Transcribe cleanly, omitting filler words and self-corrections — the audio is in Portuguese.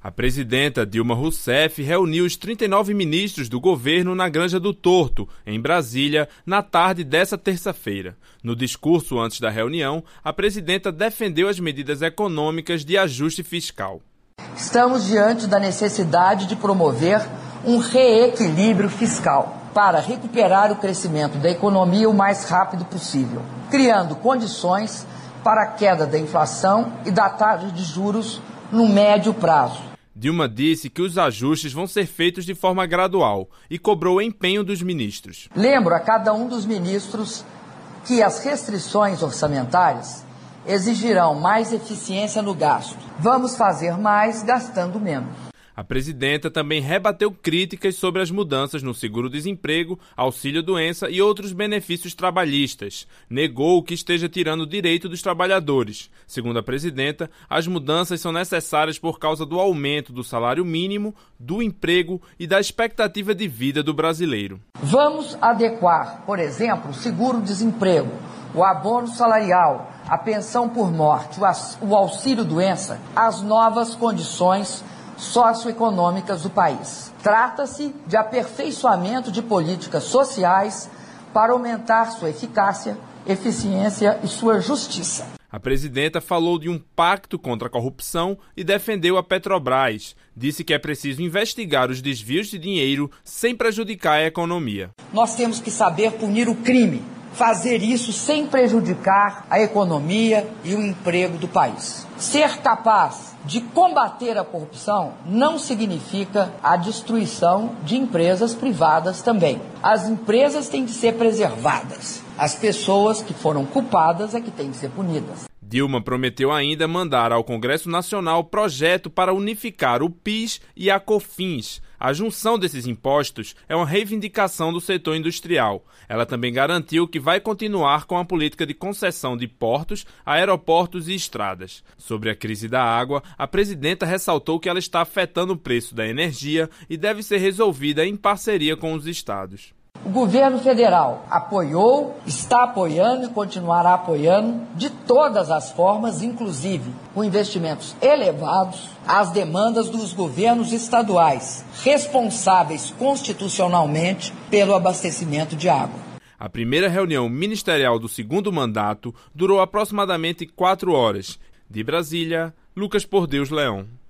A presidenta Dilma Rousseff reuniu os 39 ministros do governo na Granja do Torto, em Brasília, na tarde dessa terça-feira. No discurso antes da reunião, a presidenta defendeu as medidas econômicas de ajuste fiscal. Estamos diante da necessidade de promover um reequilíbrio fiscal para recuperar o crescimento da economia o mais rápido possível, criando condições para a queda da inflação e da taxa de juros no médio prazo. Dilma disse que os ajustes vão ser feitos de forma gradual e cobrou o empenho dos ministros. Lembro a cada um dos ministros que as restrições orçamentárias exigirão mais eficiência no gasto. Vamos fazer mais gastando menos. A presidenta também rebateu críticas sobre as mudanças no seguro-desemprego, auxílio-doença e outros benefícios trabalhistas. Negou que esteja tirando o direito dos trabalhadores. Segundo a presidenta, as mudanças são necessárias por causa do aumento do salário mínimo, do emprego e da expectativa de vida do brasileiro. Vamos adequar, por exemplo, o seguro-desemprego, o abono salarial, a pensão por morte, o auxílio-doença, às novas condições socioeconômicas do país. Trata-se de aperfeiçoamento de políticas sociais para aumentar sua eficácia, eficiência e sua justiça. A presidenta falou de um pacto contra a corrupção e defendeu a Petrobras. Disse que é preciso investigar os desvios de dinheiro sem prejudicar a economia. Nós temos que saber punir o crime, fazer isso sem prejudicar a economia e o emprego do país. Ser capaz de combater a corrupção não significa a destruição de empresas privadas também. As empresas têm de ser preservadas. As pessoas que foram culpadas é que têm de ser punidas. Dilma prometeu ainda mandar ao Congresso Nacional projeto para unificar o PIS e a COFINS. A junção desses impostos é uma reivindicação do setor industrial. Ela também garantiu que vai continuar com a política de concessão de portos, aeroportos e estradas. Sobre a crise da água, a presidenta ressaltou que ela está afetando o preço da energia e deve ser resolvida em parceria com os estados. O governo federal apoiou, está apoiando e continuará apoiando de todas as formas, inclusive com investimentos elevados, as demandas dos governos estaduais, responsáveis constitucionalmente pelo abastecimento de água. A primeira reunião ministerial do segundo mandato durou aproximadamente 4 horas. De Brasília, Lucas Por Deus Leão.